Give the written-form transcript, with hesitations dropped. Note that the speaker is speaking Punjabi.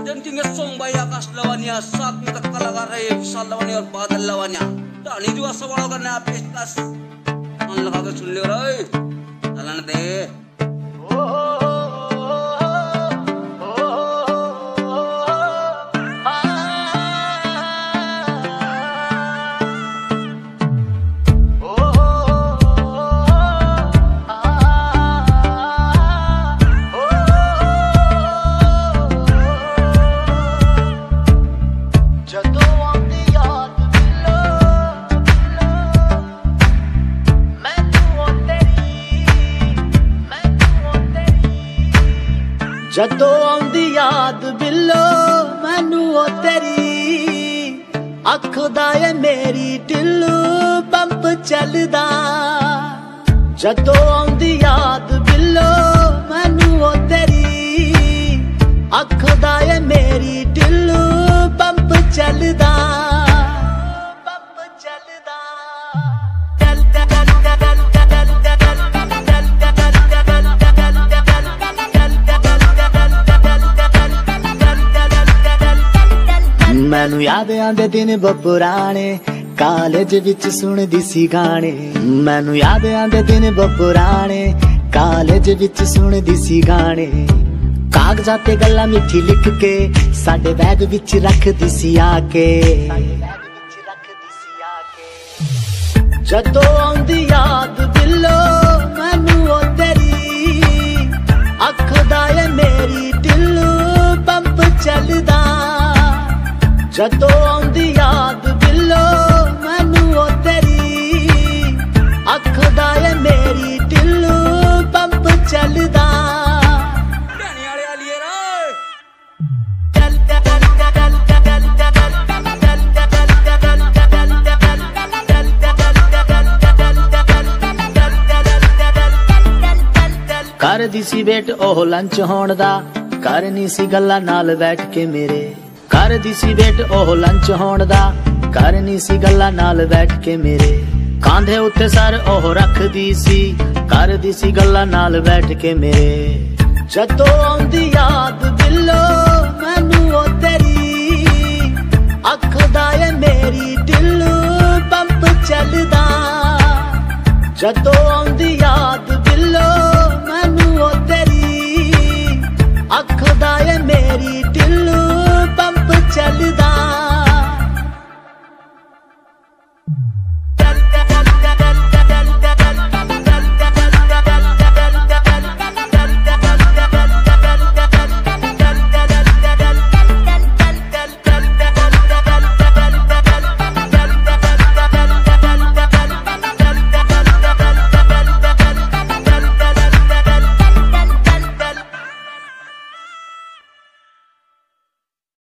Tentingnya song baya kas lawannya, saat kita kalagare bisa lawannya badal lawannya. Tani juga sawalagan na pistas. Ang lakaga sunli ray. Talan deh. ਜਦੋਂ ਆਉਂਦੀ ਯਾਦ ਬਿੱਲੋ ਮੈਨੂੰ ਉਹ ਤੇਰੀ ਅੱਖ ਦਾ ਏ ਮੇਰੀ ਢਿੱਲੂ ਪੰਪ ਚੱਲਦਾ ਜਦੋਂ ਆਉਂਦੀ ਯਾਦ ਬਿੱਲੋ ਮੈਨੂੰ ਉਹ ਤੇਰੀ ਅੱਖ ਦਾ ਏ ਮੇਰੀ ਢਿੱਲੂ ਪੰਪ ਚੱਲਦਾ ਮੈਨੂੰ ਯਾਦ ਆਂਦੇ ਦਿਨ ਬਪੁਰਾਣੇ ਕਾਲਜ ਵਿੱਚ ਸੁਣਦੀ ਸੀ ਗਾਣੇ ਮੈਨੂੰ ਯਾਦ ਆਂਦੇ ਦਿਨ ਬਪੁਰਾਣੇ ਕਾਲਜ ਵਿੱਚ ਸੁਣਦੀ ਸੀ ਗਾਣੇ ਕਾਗਜ਼ਾਂ ਤੇ ਗੱਲਾਂ ਮਿੱਠੀ ਲਿਖ ਕੇ ਸਾਡੇ ਬੈਗ ਵਿੱਚ ਰੱਖਦੀ ਸੀ ਆ ਕੇ ਜਦੋਂ ਆਉਂਦੀ ਯਾਦ ਦਿਲੋਂ ਮੈਨੂੰ ਉਹ ਤੇਰੀ ਅੱਖ ਦਾ ਏ ਮੇਰੀ ਢਿੱਲੂ ਪੰਪ ਚੱਲਦਾ ਜਦੋਂ ਆਉਂਦੀ ਯਾਦ ਬਿੱਲੋ ਮੈਨੂੰ ਉਹ ਤੇਰੀ ਅੱਖ ਦਾ ਏ ਮੇਰੀ ਢਿੱਲੂ ਪੰਪ ਚੱਲਦਾ Dani ale aliera. ਕਰਦੀ ਸੀ ਵੇਟ ਉਹ ਲੰਚ ਹੋਣ ਦਾ ਕਰਨੀ ਸੀ ਗੱਲਾਂ ਨਾਲ ਬੈਠ ਕੇ ਮੇਰੇ ਕਰਦੀ ਸੀ ਵੇਟ ਉਹ ਲੰਚ ਹੋਣ ਦਾ ਕਰਨੀ ਸੀ ਗੱਲਾਂ ਨਾਲ ਬੈਠ ਕੇ ਮੇਰੇ ਕਾਂਧੇ ਉੱਤੇ ਸਰ ਉਹ ਰੱਖਦੀ ਸੀ ਕਰਦੀ ਸੀ ਗੱਲਾਂ ਨਾਲ ਬੈਠ ਕੇ ਮੇਰੇ ਜਦੋਂ ਆਉਂਦੀ ਯਾਦ ਬਿੱਲੋ ਮੈਨੂੰ ਉਹ ਤੇਰੀ ਅੱਖ ਦਾ ਏ ਮੇਰੀ ਢਿੱਲੂ ਪੰਪ ਚੱਲਦਾ ਜਦੋਂ